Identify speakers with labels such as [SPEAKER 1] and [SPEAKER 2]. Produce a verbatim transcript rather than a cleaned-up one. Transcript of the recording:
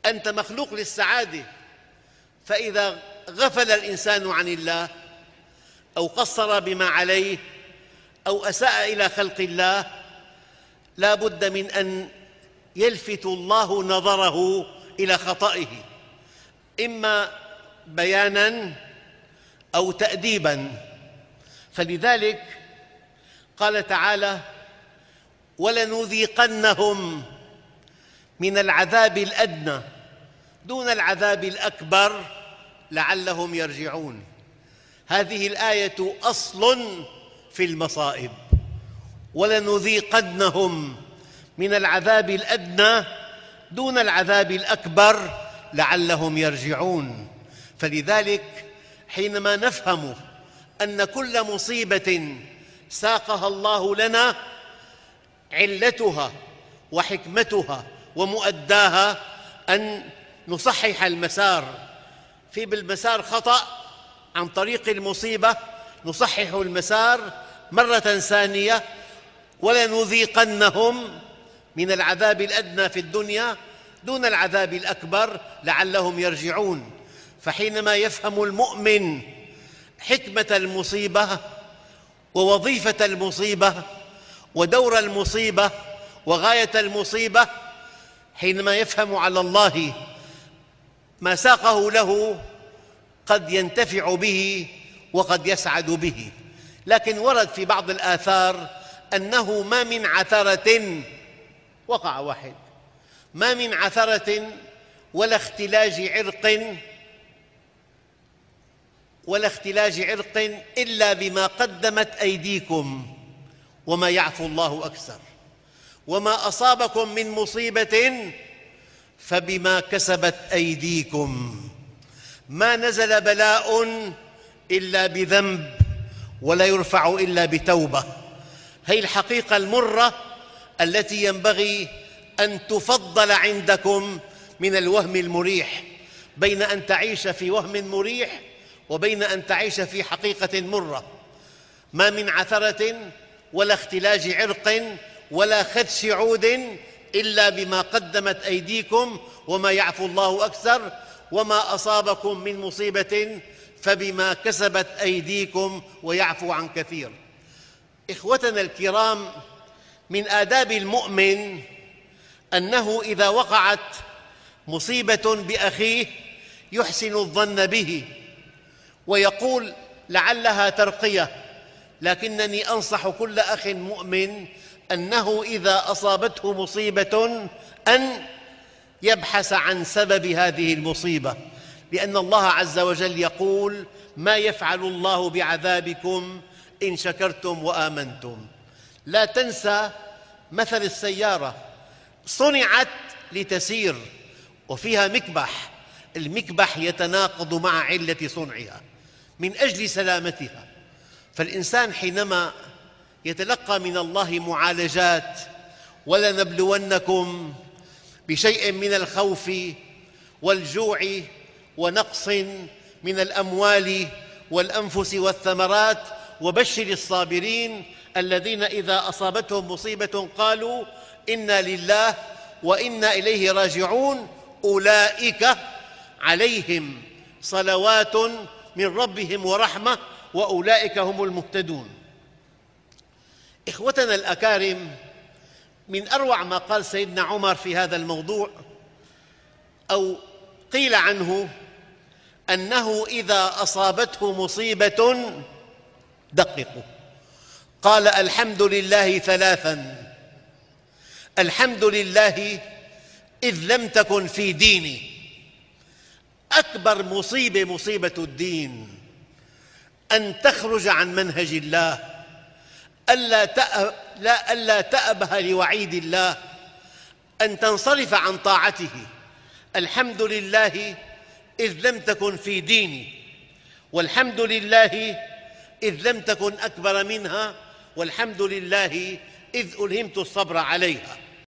[SPEAKER 1] أنت مخلوق للسعادة، فإذا غفل الإنسان عن الله أو قصر بما عليه أو أساء إلى خلق الله لا بد من أن يلفت الله نظره إلى خطئه، إما بياناً أو تأديباً. فلذلك قال تعالى: ولنذيقنهم من العذاب الأدنى دون العذاب الأكبر لعلهم يرجعون. هذه الآية أصل في المصائب، ولنذيقنهم من العذاب الأدنى دون العذاب الأكبر لعلهم يرجعون. فلذلك حينما نفهم أن كل مصيبة ساقها الله لنا علتها وحكمتها ومؤداها أن نصحح المسار. في بالمسار خطأ، عن طريق المصيبة نصحح المسار مرة ثانية. ولنذيقنهم من العذاب الأدنى في الدنيا دون العذاب الأكبر لعلهم يرجعون. فحينما يفهم المؤمن حكمة المصيبة ووظيفة المصيبة ودور المصيبة وغاية المصيبة، حينما يفهم على الله ما ساقه له قد ينتفع به وقد يسعد به. لكن ورد في بعض الآثار أنه ما من عثرة، وقع واحد، ما من عثرة ولا اختلاج عرق ولا اختلاج عرق إلا بما قدمت أيديكم وما يعفو الله أكثر، وما أصابكم من مصيبة فبما كسبت أيديكم. ما نزل بلاء إلا بذنب ولا يرفع إلا بتوبة. هي الحقيقة المرة التي ينبغي أن تفضل عندكم من الوهم المريح، بين أن تعيش في وهم مريح وبين أن تعيش في حقيقة مرة. ما من عثرة ولا اختلاج عرق ولا خدش عود إلا بما قدمت أيديكم وما يعفو الله أكثر، وما أصابكم من مصيبة فبما كسبت أيديكم ويعفو عن كثير. إخوتنا الكرام، من آداب المؤمن أنه إذا وقعت مصيبة بأخيه يحسن الظن به ويقول لعلها ترقية. لكنني أنصح كل أخ مؤمن أنه إذا أصابته مصيبة أن يبحث عن سبب هذه المصيبة، لأن الله عز وجل يقول: ما يفعل الله بعذابكم إن شكرتم وآمنتم. لا تنسى مثل السيارة، صنعت لتسير وفيها مكبح، المكبح يتناقض مع علة صنعها من أجل سلامتها. فالإنسان حينما يتلقى من الله معالجات: ولنبلونكم بشيء من الخوف والجوع ونقص من الأموال والأنفس والثمرات وبشر الصابرين الذين إذا أصابتهم مصيبة قالوا إنا لله وإنا إليه راجعون أولئك عليهم صلوات من ربهم ورحمة وأولئك هم المهتدون. إخوتنا الأكارم، من أروع ما قال سيدنا عمر في هذا الموضوع أو قيل عنه أنه إذا أصابته مصيبة دققوا قال: الحمد لله ثلاثاً، الحمد لله إذ لم تكن في ديني. أكبر مصيبة مصيبة الدين، أن تخرج عن منهج الله، ألا تأ... لا ألا تأبه لوعيد الله، أن تنصرف عن طاعته. الحمد لله إذ لم تكن في ديني، والحمد لله إذ لم تكن أكبر منها، والحمد لله إذ ألهمت الصبر عليها.